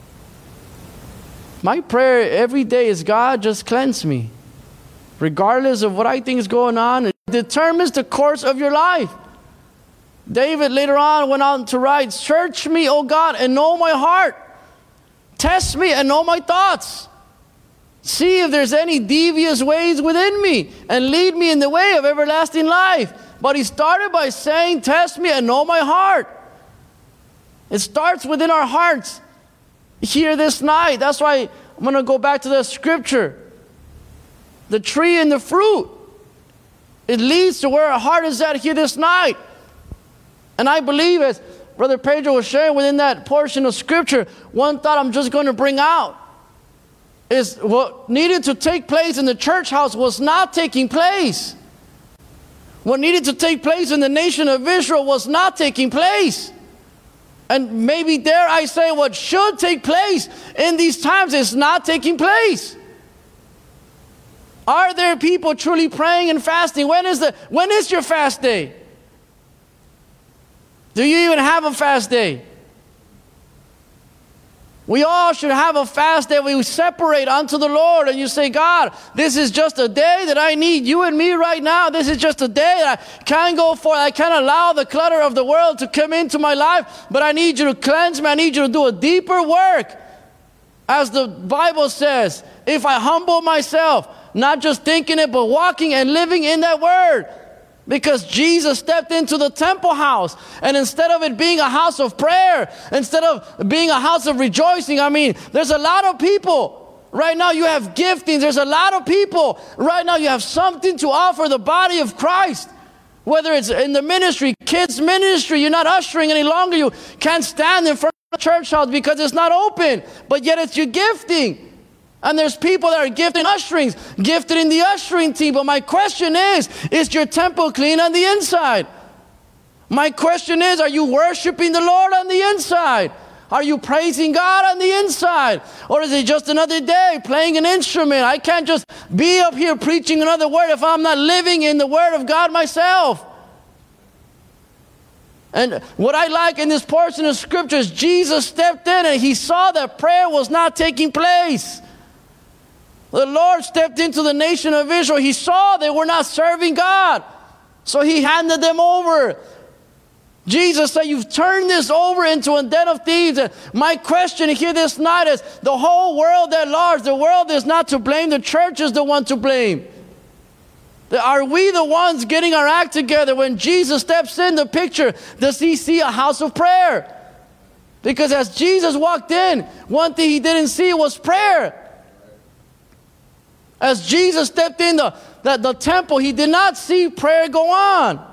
My prayer every day is, God, just cleanse me. Regardless of what I think is going on, it determines the course of your life. David later on went on to write, search me, O God, and know my heart. Test me and know my thoughts. See if there's any devious ways within me and lead me in the way of everlasting life. But he started by saying, test me and know my heart. It starts within our hearts here this night. That's why I'm going to go back to the scripture. The tree and the fruit. It leads to where our heart is at here this night. And I believe, as Brother Pedro was sharing within that portion of scripture, one thought I'm just going to bring out is what needed to take place in the church house was not taking place. What needed to take place in the nation of Israel was not taking place. And maybe dare I say what should take place in these times is not taking place. Are there people truly praying and fasting? When is the when is your fast day? Do you even have a fast day? We all should have a fast that we separate unto the Lord. And you say, God, this is just a day that I need you and me right now. This is just a day that I can't go for. I can't allow the clutter of the world to come into my life. But I need you to cleanse me. I need you to do a deeper work. As the Bible says, if I humble myself, not just thinking it, but walking and living in that word. Because Jesus stepped into the temple house, and instead of it being a house of prayer, instead of being a house of rejoicing, I mean, there's a lot of people. Right now you have giftings. There's a lot of people. Right now you have something to offer the body of Christ. Whether it's in the ministry, kids ministry, you're not ushering any longer. You can't stand in front of the church house because it's not open. But yet it's your gifting. And there's people that are gifted in usherings, gifted in the ushering team. But my question is, is your temple clean on the inside? My question is, are you worshiping the Lord on the inside? Are you praising God on the inside? Or is it just another day playing an instrument? I can't just be up here preaching another word if I'm not living in the word of God myself. And what I like in this portion of scripture is Jesus stepped in and he saw that prayer was not taking place. The Lord stepped into the nation of Israel. He saw they were not serving God. So he handed them over. Jesus said, you've turned this over into a den of thieves. And my question here this night is, the whole world at large, the world is not to blame. The church is the one to blame. Are we the ones getting our act together? When Jesus steps in the picture, does he see a house of prayer? Because as Jesus walked in, one thing he didn't see was prayer. As Jesus stepped in the, the, the temple, he did not see prayer go on.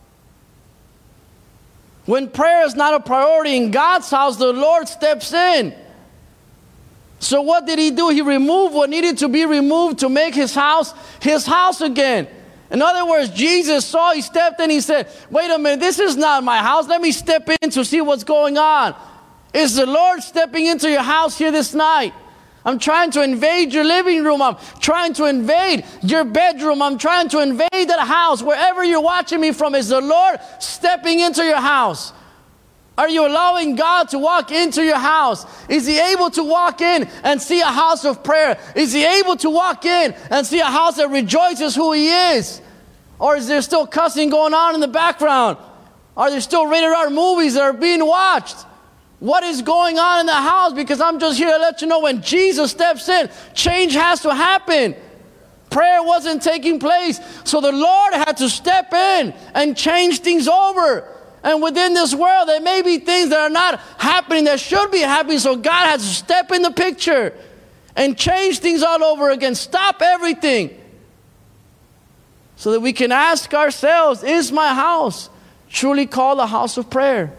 When prayer is not a priority in God's house, the Lord steps in. So what did he do? He removed what needed to be removed to make his house his house again. In other words, Jesus saw, he stepped in, he said, wait a minute, this is not my house. Let me step in to see what's going on. Is the Lord stepping into your house here this night? I'm trying to invade your living room. I'm trying to invade your bedroom. I'm trying to invade that house. Wherever you're watching me from, is the Lord stepping into your house? Are you allowing God to walk into your house? Is he able to walk in and see a house of prayer? Is he able to walk in and see a house that rejoices who he is? Or is there still cussing going on in the background? Are there still rated R movies that are being watched? What is going on in the house? Because I'm just here to let you know, when Jesus steps in, change has to happen. Prayer wasn't taking place. So the Lord had to step in and change things over. And within this world, there may be things that are not happening that should be happening. So God has to step in the picture and change things all over again. Stop everything. So that we can ask ourselves, is my house truly called a house of prayer?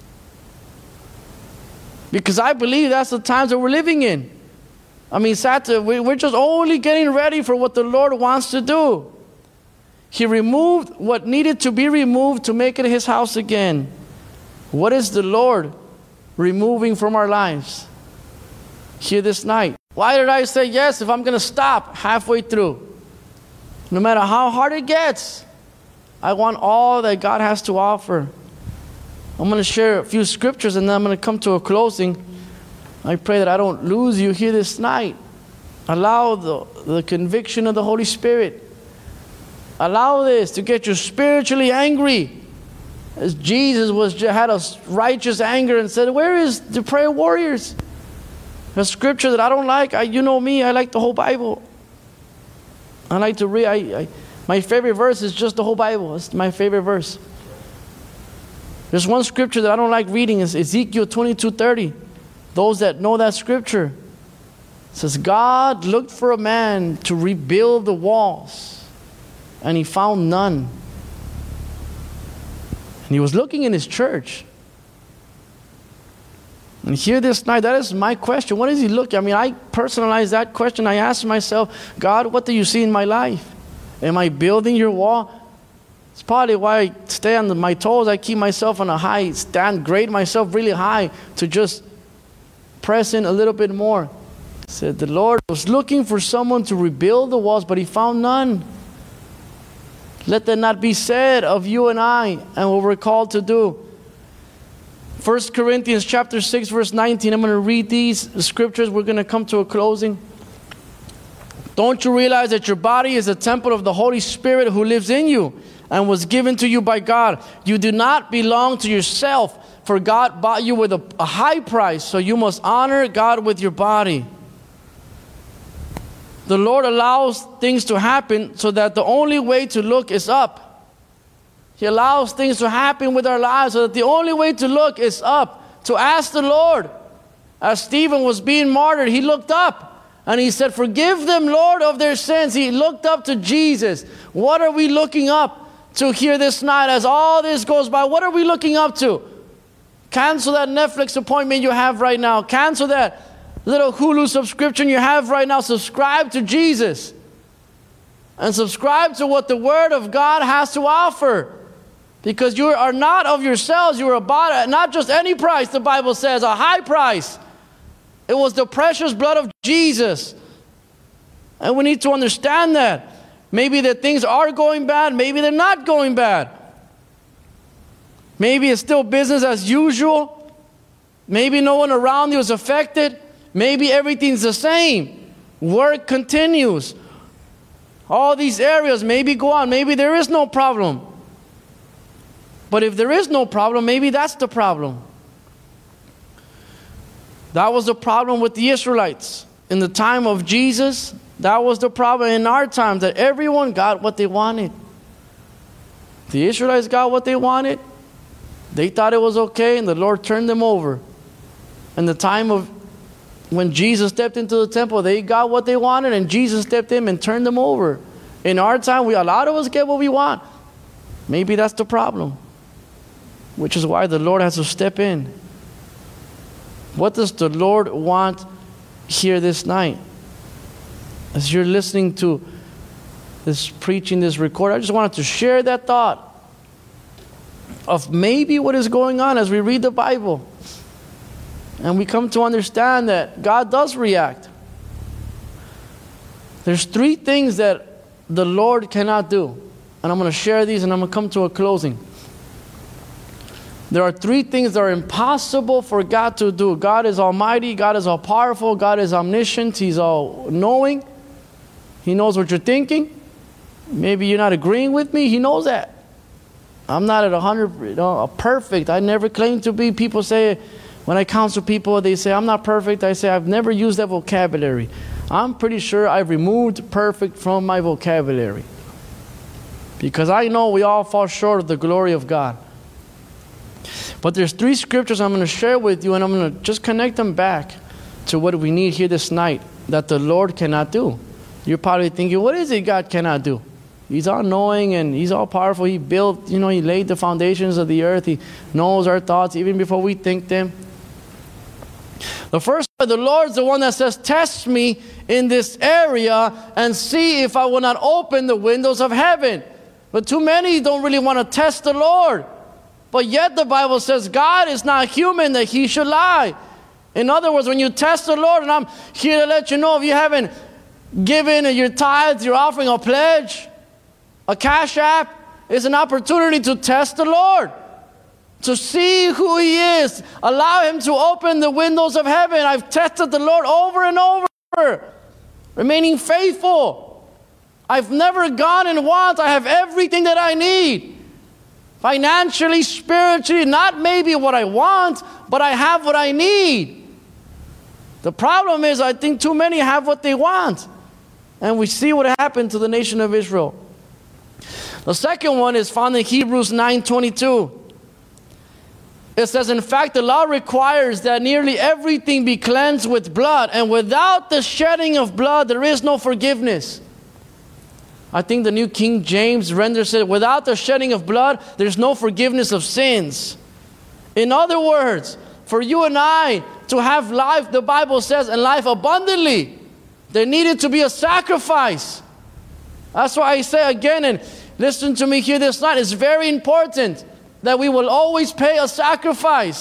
Because I believe that's the times that we're living in. I mean, Sata, we're just only getting ready for what the Lord wants to do. He removed what needed to be removed to make it his house again. What is the Lord removing from our lives here this night? Why did I say yes if I'm going to stop halfway through? No matter how hard it gets, I want all that God has to offer. I'm going to share a few scriptures and then I'm going to come to a closing. I pray that I don't lose you here this night. Allow the, the conviction of the Holy Spirit. Allow this to get you spiritually angry. As Jesus was had a righteous anger and said, where is the prayer warriors? A scripture that I don't like. I, you know me, I like the whole Bible. I like to read. I, I, my favorite verse is just the whole Bible. It's my favorite verse. There's one scripture that I don't like reading. It's Ezekiel twenty-two thirty. Those that know that scripture, it says, God looked for a man to rebuild the walls, and he found none. And he was looking in his church. And here this night, that is my question. What is he looking? I mean, I personalize that question. I ask myself, God, what do you see in my life? Am I building your wall? It's probably why I stay on my toes. I keep myself on a high stand, grade myself really high to just press in a little bit more. Said the Lord was looking for someone to rebuild the walls, but he found none. Let that not be said of you and I and what we're called to do. First Corinthians chapter six, verse nineteen. I'm going to read these scriptures. We're going to come to a closing. Don't you realize that your body is a temple of the Holy Spirit who lives in you and was given to you by God? You do not belong to yourself, for God bought you with a, a high price, so you must honor God with your body. The Lord allows things to happen so that the only way to look is up. He allows things to happen with our lives so that the only way to look is up, to ask the Lord. As Stephen was being martyred, he looked up. And he said, forgive them, Lord, of their sins. He looked up to Jesus. What are we looking up to here this night as all this goes by? What are we looking up to? Cancel that Netflix appointment you have right now. Cancel that little Hulu subscription you have right now. Subscribe to Jesus. And subscribe to what the Word of God has to offer. Because you are not of yourselves. You are bought at not just any price, the Bible says, a high price. It was the precious blood of Jesus. And we need to understand that. Maybe that things are going bad. Maybe they're not going bad. Maybe it's still business as usual. Maybe no one around you is affected. Maybe everything's the same. Work continues. All these areas maybe go on. Maybe there is no problem. But if there is no problem, maybe that's the problem. That was the problem with the Israelites. In the time of Jesus, that was the problem in our time, that everyone got what they wanted. The Israelites got what they wanted. They thought it was okay, and the Lord turned them over. In the time of when Jesus stepped into the temple, they got what they wanted, and Jesus stepped in and turned them over. In our time, we a lot of us get what we want. Maybe that's the problem, which is why the Lord has to step in. What does the Lord want here this night? As you're listening to this preaching, this record, I just wanted to share that thought of maybe what is going on as we read the Bible. And we come to understand that God does react. There's three things that the Lord cannot do. And I'm going to share these and I'm going to come to a closing. There are three things that are impossible for God to do. God is almighty. God is all powerful. God is omniscient. He's all knowing. He knows what you're thinking. Maybe you're not agreeing with me. He knows that. I'm not at one hundred, you know, perfect. I never claim to be. People say, when I counsel people, they say, I'm not perfect. I say, I've never used that vocabulary. I'm pretty sure I've removed perfect from my vocabulary. Because I know we all fall short of the glory of God. But there's three scriptures I'm going to share with you, and I'm going to just connect them back to what we need here this night that the Lord cannot do. You're probably thinking, what is it God cannot do? He's all knowing and He's all powerful. He built, you know, He laid the foundations of the earth. He knows our thoughts even before we think them. The first one, the Lord's the one that says, test me in this area and see if I will not open the windows of heaven. But too many don't really want to test the Lord. But yet the Bible says God is not human that He should lie. In other words, when you test the Lord, and I'm here to let you know, if you haven't given your tithes, your offering, a pledge, a cash app, is an opportunity to test the Lord. To see who He is. Allow Him to open the windows of heaven. I've tested the Lord over and over. Remaining faithful. I've never gone in want. I have everything that I need. Financially, spiritually, not maybe what I want, but I have what I need. The problem is I think too many have what they want. And we see what happened to the nation of Israel. The second one is found in Hebrews nine twenty-two. It says, in fact, the law requires that nearly everything be cleansed with blood, and without the shedding of blood, there is no forgiveness. I think the New King James renders it, without the shedding of blood, there's no forgiveness of sins. In other words, for you and I to have life, the Bible says, and life abundantly, there needed to be a sacrifice. That's why I say again, and listen to me here this night, it's very important that we will always pay a sacrifice.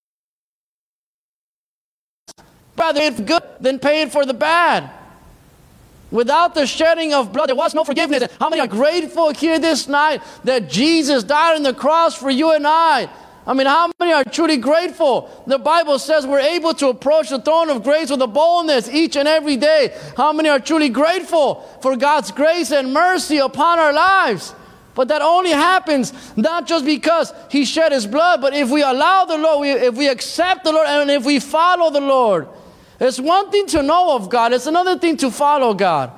Rather it's good than pay it for the bad. Without the shedding of blood, there was no forgiveness. How many are grateful here this night that Jesus died on the cross for you and I? I mean, how many are truly grateful? The Bible says we're able to approach the throne of grace with a boldness each and every day. How many are truly grateful for God's grace and mercy upon our lives? But that only happens not just because He shed His blood, but if we allow the Lord, if we accept the Lord, and if we follow the Lord. It's one thing to know of God. It's another thing to follow God.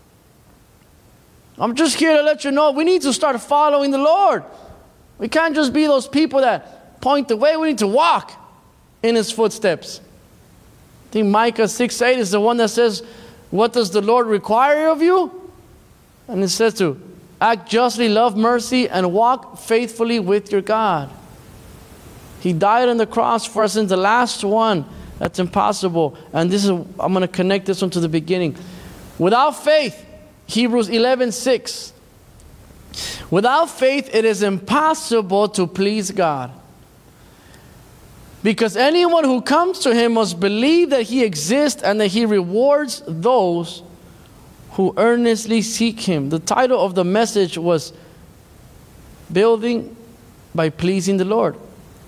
I'm just here to let you know we need to start following the Lord. We can't just be those people that point the way. We need to walk in His footsteps. I think Micah six eight is the one that says, what does the Lord require of you? And it says to act justly, love mercy, and walk faithfully with your God. He died on the cross for us, and the last one that's impossible. And this is, I'm going to connect this one to the beginning. Without faith, Hebrews eleven six. Without faith, it is impossible to please God. Because anyone who comes to Him must believe that He exists and that He rewards those who earnestly seek Him. The title of the message was Building by Pleasing the Lord.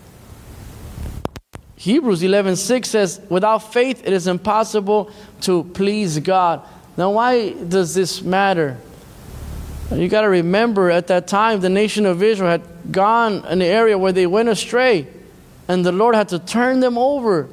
Hebrews eleven six says, without faith it is impossible to please God. Now why does this matter? You got to remember, at that time the nation of Israel had gone in the area where they went astray, and the Lord had to turn them over.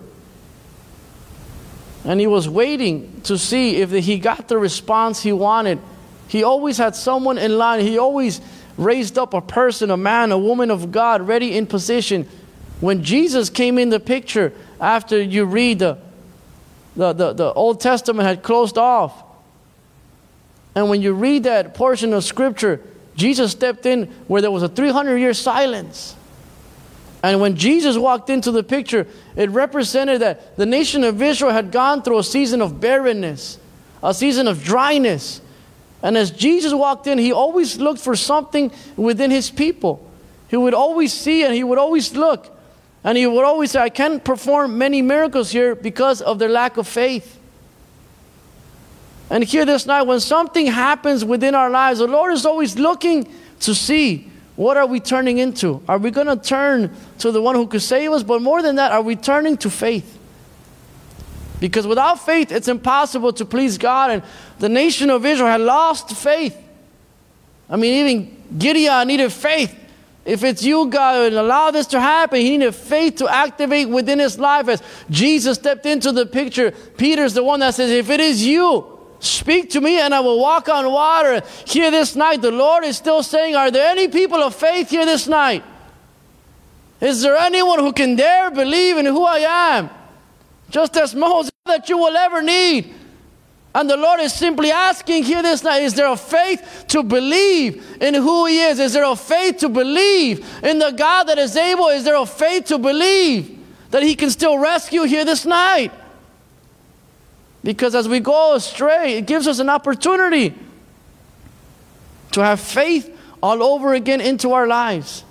And He was waiting to see if He got the response He wanted. He always had someone in line. He always raised up a person, a man, a woman of God, ready in position. When Jesus came in the picture, after you read the, the, the, the Old Testament had closed off, and when you read that portion of Scripture, Jesus stepped in where there was a three hundred year silence. And when Jesus walked into the picture, it represented that the nation of Israel had gone through a season of barrenness, a season of dryness. And as Jesus walked in, He always looked for something within His people. He would always see and He would always look. And He would always say, I can't perform many miracles here because of their lack of faith. And here this night, when something happens within our lives, the Lord is always looking to see, what are we turning into? Are we going to turn to the one who could save us? But more than that, are we turning to faith? Because without faith, it's impossible to please God. And the nation of Israel had lost faith. I mean, even Gideon needed faith. If it's you, God, and allow this to happen, he needed faith to activate within his life. As Jesus stepped into the picture, Peter's the one that says, if it is you, speak to me and I will walk on water. Here this night, the Lord is still saying, are there any people of faith here this night? Is there anyone who can dare believe in who I am? Just as Moses that you will ever need. And the Lord is simply asking here this night, is there a faith to believe in who He is? Is there a faith to believe in the God that is able? Is there a faith to believe that He can still rescue here this night? Because as we go astray, it gives us an opportunity to have faith all over again into our lives.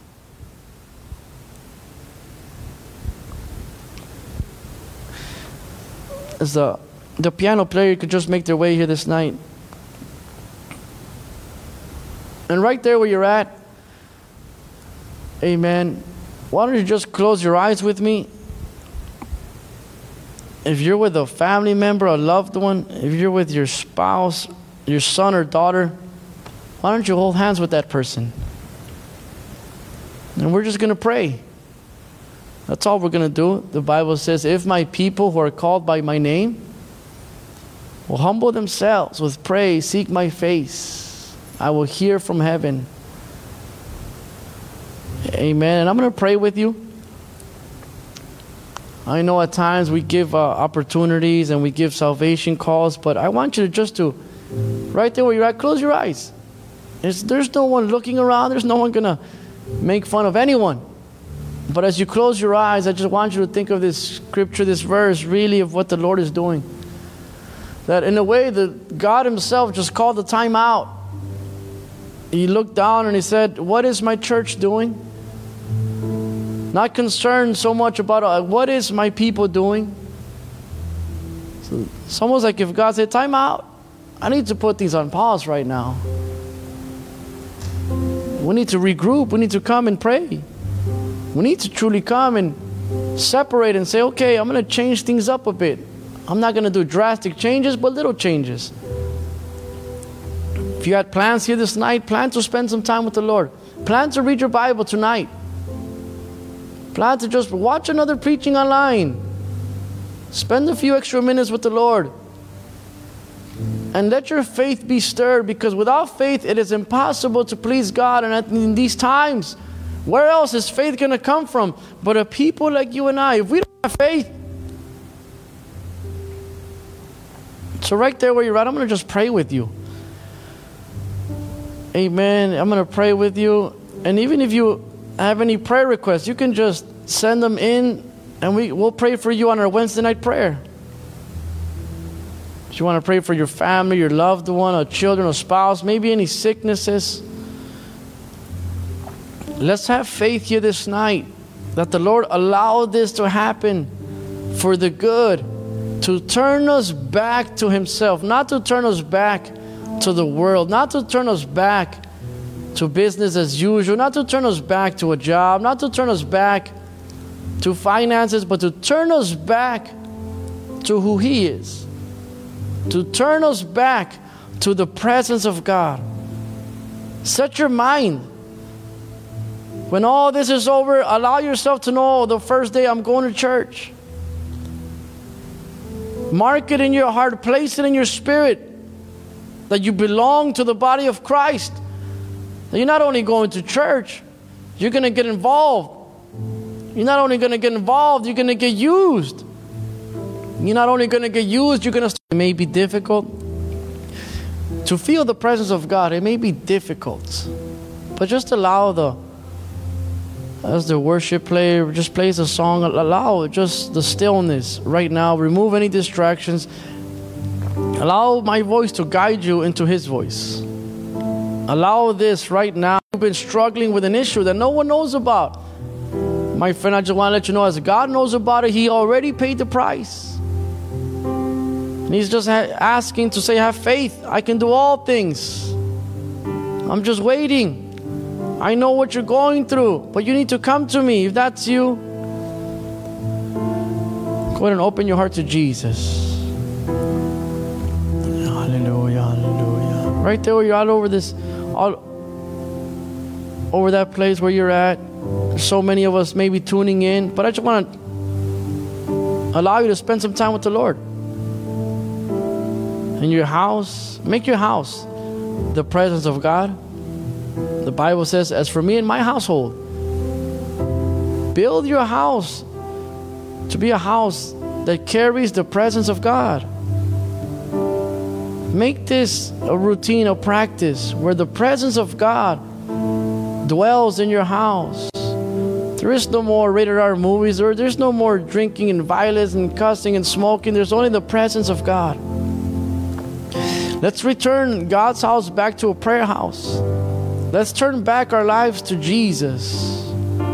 As the, the piano player could just make their way here this night. And right there where you're at, amen, why don't you just close your eyes with me? If you're with a family member, a loved one, if you're with your spouse, your son or daughter, why don't you hold hands with that person? And we're just going to pray. That's all we're going to do. The Bible says, if my people who are called by my name will humble themselves with praise, seek my face, I will hear from heaven. Amen. And I'm going to pray with you. I know at times we give uh, opportunities and we give salvation calls, but I want you to just to, right there where you're at, close your eyes. There's, there's no one looking around. There's no one going to make fun of anyone. But as you close your eyes, I just want you to think of this scripture, this verse, really of what the Lord is doing. That in a way, that God Himself just called the time out. He looked down and He said, what is my church doing? Not concerned so much about uh, what is my people doing. So it's almost like if God said, time out. I need to put these on pause right now. We need to regroup. We need to come and pray. We need to truly come and separate and say, okay, I'm going to change things up a bit. I'm not going to do drastic changes, but little changes. If you had plans here this night, plan to spend some time with the Lord. Plan to read your Bible tonight. Plan to just watch another preaching online. Spend a few extra minutes with the Lord. And let your faith be stirred, because without faith it is impossible to please God. And in these times, where else is faith going to come from but a people like you and I? If we don't have faith. So right there where you're at, I'm going to just pray with you. Amen. I'm going to pray with you. And even if you have any prayer requests, you can just send them in, and we, we'll pray for you on our Wednesday night prayer. If you want to pray for your family, your loved one, or children, or spouse, maybe any sicknesses, let's have faith here this night that the Lord allowed this to happen for the good, to turn us back to Himself, not to turn us back to the world, not to turn us back to business as usual, not to turn us back to a job, not to turn us back to finances, but to turn us back to who He is. To turn us back to the presence of God. Set your mind. When all this is over, allow yourself to know the first day I'm going to church. Mark it in your heart, place it in your spirit that you belong to the body of Christ. That you're not only going to church, you're going to get involved. You're not only going to get involved, you're going to get used. You're not only going to get used, you're going to... It may be difficult to feel the presence of God. It may be difficult. But just allow the... As the worship player just plays a song, allow just the stillness right now. Remove any distractions. Allow my voice to guide you into His voice. Allow this right now. You've been struggling with an issue that no one knows about. My friend, I just want to let you know, as God knows about it, He already paid the price. And He's just ha- asking to say, have faith. I can do all things. I'm just waiting. I know what you're going through, but you need to come to me. If that's you, go ahead and open your heart to Jesus. Hallelujah, hallelujah. Right there where you're all over this, all over that place where you're at. There's so many of us maybe tuning in, but I just want to allow you to spend some time with the Lord. In your house, make your house the presence of God. The Bible says, as for me and my household, build your house to be a house that carries the presence of God. Make this a routine, a practice where the presence of God dwells in your house. There is no more rated R movies, or there's no more drinking and violence and cussing and smoking. There's only the presence of God. Let's return God's house back to a prayer house. Let's turn back our lives to Jesus.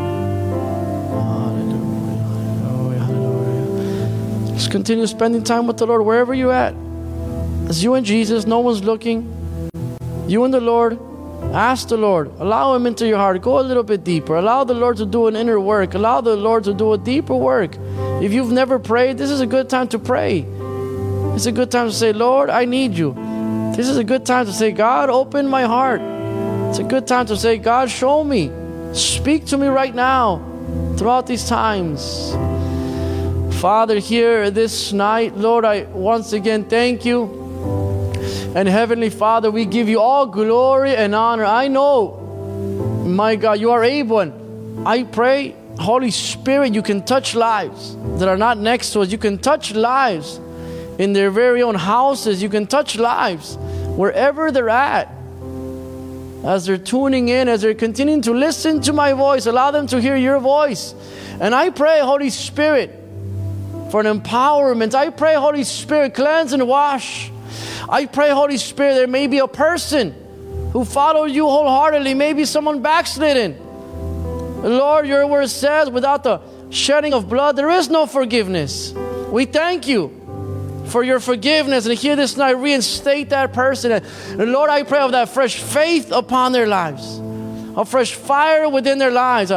Hallelujah, hallelujah, hallelujah. Just continue spending time with the Lord wherever you're at. It's you and Jesus. No one's looking. You and the Lord. Ask the Lord. Allow Him into your heart. Go a little bit deeper. Allow the Lord to do an inner work. Allow the Lord to do a deeper work. If you've never prayed, this is a good time to pray. It's a good time to say, Lord, I need you. This is a good time to say, God, open my heart. It's a good time to say, God, show me. Speak to me right now throughout these times. Father, here this night, Lord, I once again thank you. And Heavenly Father, we give you all glory and honor. I know, my God, you are able. And I pray, Holy Spirit, you can touch lives that are not next to us. You can touch lives in their very own houses. You can touch lives wherever they're at. As they're tuning in, as they're continuing to listen to my voice, allow them to hear your voice. And I pray, Holy Spirit, for an empowerment. I pray, Holy Spirit, cleanse and wash. I pray, Holy Spirit, there may be a person who followed you wholeheartedly, maybe someone backslidden. Lord, your word says, without the shedding of blood, there is no forgiveness. We thank you for your forgiveness. And here this night, reinstate that person. And Lord, I pray of that fresh faith upon their lives, a fresh fire within their lives, a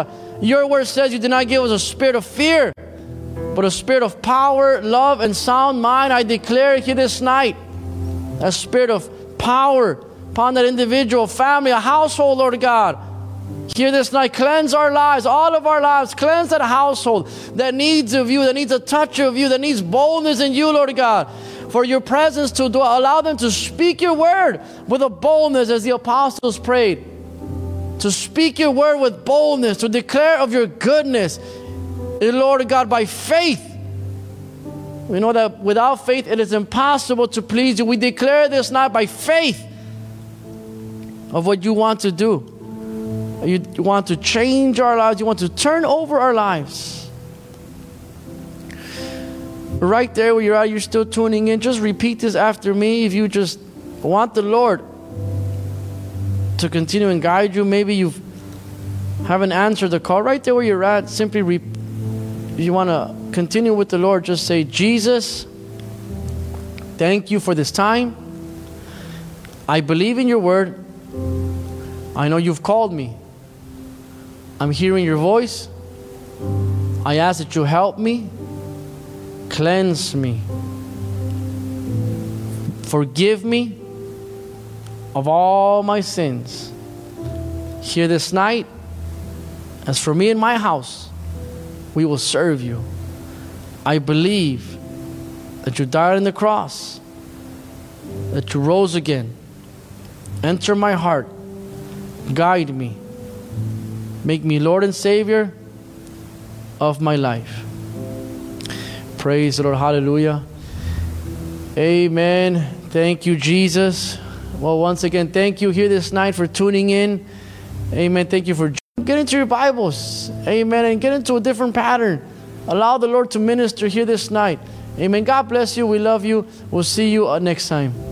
Your word says you did not give us a spirit of fear, but a spirit of power, love, and sound mind. I declare here this night a spirit of power upon that individual, family, a household, Lord God. Here this night, cleanse our lives, all of our lives. Cleanse that household that needs of you, that needs a touch of you, that needs boldness in you, Lord God. For your presence to dwell. Allow them to speak your word with a boldness as the apostles prayed. To speak your word with boldness, to declare of your goodness, Lord God, by faith. We know that without faith it is impossible to please you. We declare this night by faith of what you want to do. You, you want to change our lives. You want to turn over our lives. Right there where you're at, you're still tuning in. Just repeat this after me. If you just want the Lord to continue and guide you, maybe you haven't answered the call. Right there where you're at, simply re- if you want to continue with the Lord, just say, Jesus, thank you for this time. I believe in your word. I know you've called me. I'm hearing your voice. I ask that you help me, cleanse me, forgive me of all my sins. Here this night, as for me and my house, we will serve you. I believe that you died on the cross, that you rose again. Enter my heart, guide me, make me Lord and Savior of my life. Praise the Lord. Hallelujah. Amen. Thank you, Jesus. Well, once again, thank you here this night for tuning in. Amen. Thank you for get into your Bibles. Amen. And get into a different pattern. Allow the Lord to minister here this night. Amen. God bless you. We love you. We'll see you uh, next time.